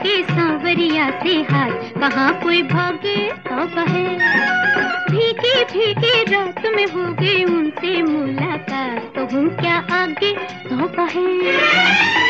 के सांवरिया से हाथ, कहाँ कोई भागे तो कहे। भीगी भीगी रात में हो गई उनसे मुलाकात, तो हूँ क्या आगे तो कहे।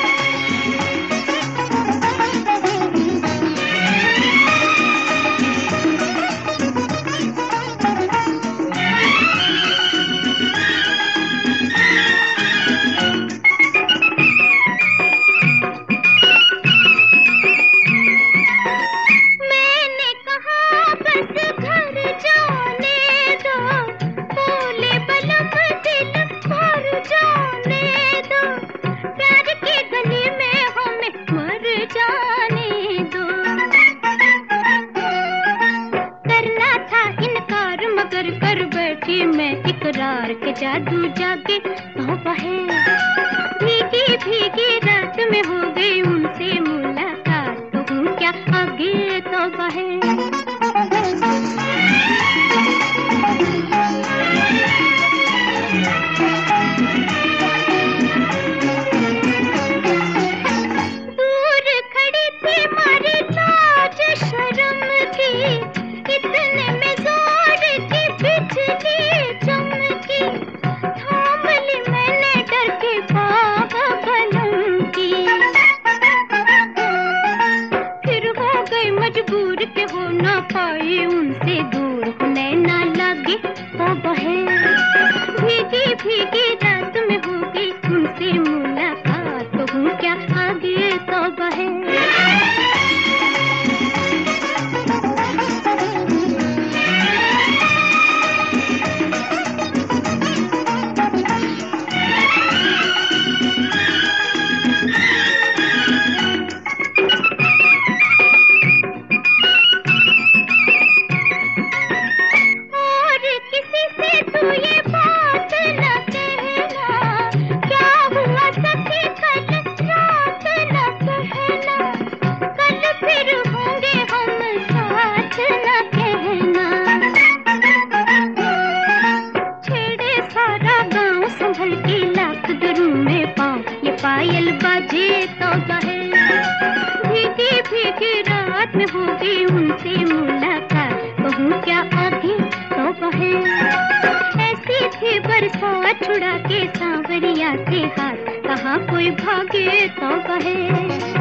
मैं इकरार के जादू जागे तो बहे। भीगी भीगी रात में हो गई उनसे मुलाकात, तो हूँ क्या आगे तो बहे। दूर खड़ी थी मारी लाज शर्म की, इतने में जोर की बिजली चमकी, थाम ली मैंने डर के बाह बलम की। फिर हो गई मजबूर के हो ना पाई उनसे दूर, नैना लगे तो बहे। भीगी भीगी रात में हो गई उनसे मुलाकात, तो हूँ क्या आगे तो बहे। पायल बाजे तो बहे। भीगी भीगी रात में हो गई उनसे मुलाकात, कहूँ क्या आगे तो बहे। ऐसी थी बरसात छुड़ा के सांवरिया से हाथ, कहाँ कोई भागे तो बहे।